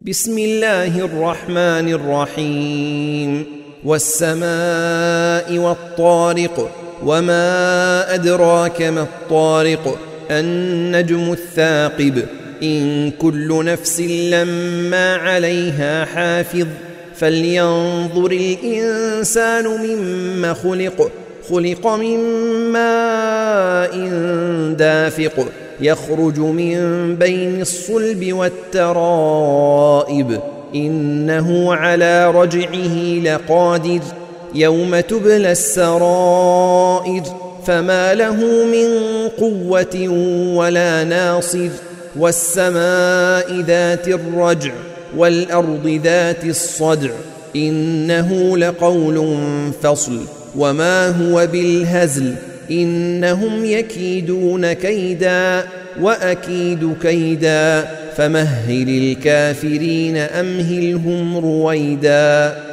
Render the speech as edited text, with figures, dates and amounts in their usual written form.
بسم الله الرحمن الرحيم والسماء والطارق وما أدراك ما الطارق النجم الثاقب إن كل نفس لما عليها حافظ فلينظر الإنسان مما خلق من ماء دافق يخرج من بين الصلب والترائب إنه على رجعه لقادر يوم تبلى السرائر فما له من قوة ولا ناصر والسماء ذات الرجع والأرض ذات الصدع إنه لقول فصل وما هو بالهزل إنهم يكيدون كيدا وأكيد كيدا فمهل الكافرين أمهلهم رويدا.